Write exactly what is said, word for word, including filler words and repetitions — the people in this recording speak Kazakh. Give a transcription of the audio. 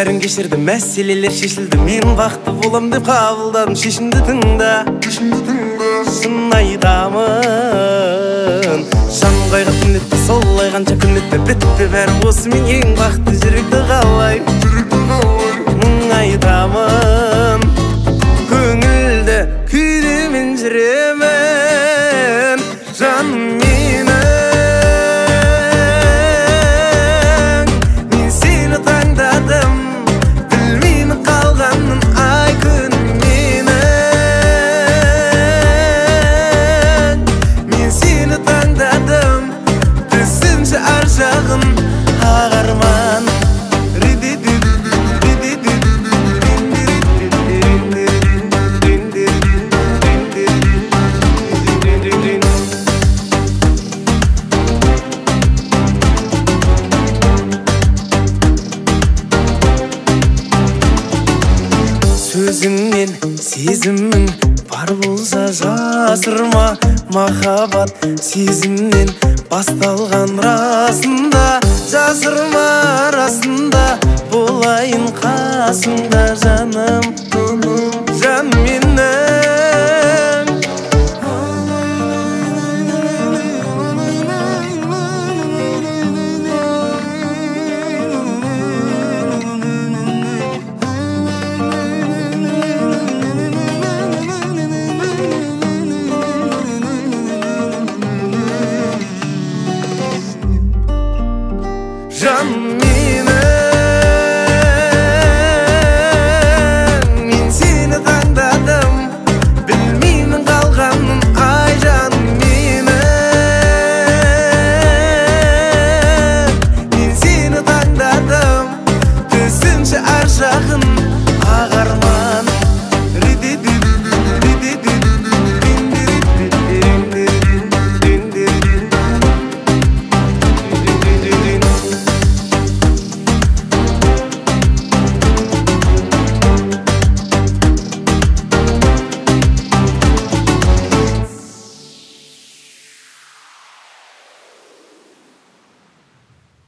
бәрін кешірдім, мәселелер шешілді. Мен бақытты болам деп қабылдадым шешімді тыңда. Шын айтамын, жаным қайғы түнетті, солай қанша күн өтті, бітті бәрі осымен ең бақытты жүректі қалай. Мың айтамын, көңілді күйдемен жүремін, жаным менің. Мен сені таңдадым, білмеймін қалғанын ай күнім менің. Мен сені таңдадым, түсінші ар жағын ағарман. Сөзіңнен сезімің бар болса жасырма, махаббат сезімнен басталған расында. Жасырма расында, болайын қасыңда жаным, жан менің.